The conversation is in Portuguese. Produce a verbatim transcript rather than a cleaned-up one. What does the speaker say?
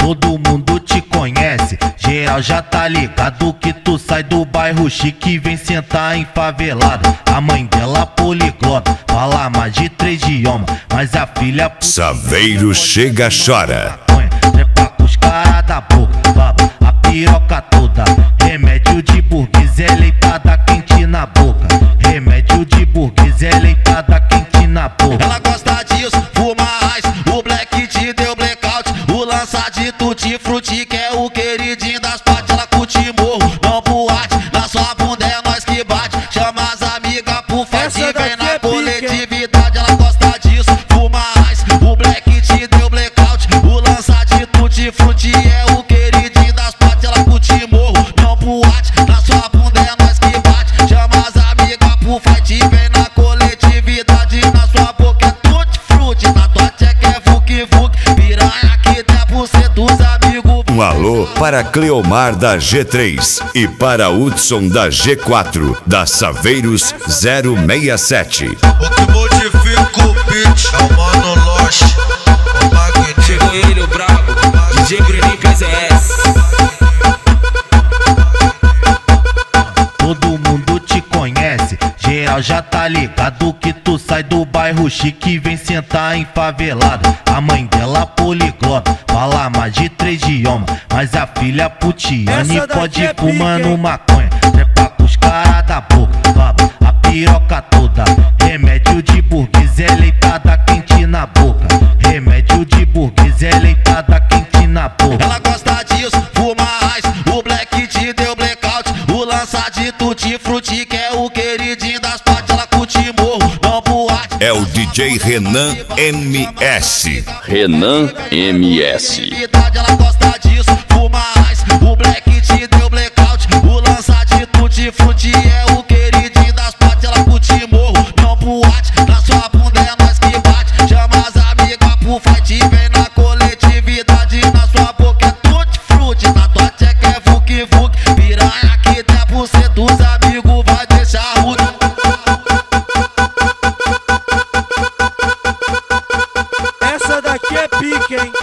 Todo mundo te conhece, geral já tá ligado que tu sai do bairro chique e vem sentar em favelada. A mãe dela poliglota, fala mais de três idiomas, mas a filha... Saveiros chega, chora. Trepa com os cara da boca, baba, a piroca toda. Remédio de burguês é leitada quente na boca. Remédio de burguês é leitada quente na boca. Ela gosta disso, fuma ice, o black te deu blackout. O lança de tutti frutti que é o queridinho das partes. Ela curte morro, não boate, na sua bunda é nós que bate. Chama as amigas pro fight e vem na coletividade. Ela gosta disso, fuma ice, o black te deu blackout. O lança de tutti frutti é o queridinho das partes. Ela curte morro, não boate, na sua bunda é nós que bate. Chama as amigas pro fight e vem na coletividade. Na sua boca é tutti frutti, na tua tcheca é vuki vuki. Piranha que der por ser dos amigos. Um alô para Cleomar da G três e para Hudson da G quatro, da Saveiros zero seis sete. O que modifica o beat é o Mano Lost, o Magneto. Chegou ele, o brabo, D J Bruninho P Z S. Todo mundo te conhece, geral já tá ligado que tu sai do bairro chique e vem sentar em favelada. A mãe dela poliglota, fala mais de três idiomas, mas a filha putiane pode ir fumando maconha. Trepa com os cara da boca, baba, a piroca toda. Remédio de burguês é leitada quente na boca. Remédio de burguês é leitada quente na boca. Ela gosta disso, fuma ice, o black te deu blackout. O lança de tutti frutti que é o queridinho das partes. Ela curte morro, não boate. É o D J Renan M S. Renan M S. Ela gosta disso, fuma ice, o black te deu blackout. O lança de tutti frutti é o queridinho das partes. Ela curte morro, não boate, na sua bunda é nós que bate. Chama as amigas pro fight e vem na coletividade. Na sua boca é tutti frutti, na tua tcheca é vuki vuki. Piranha que der por ser dos amigos vai deixar rude. Essa daqui é pique, hein?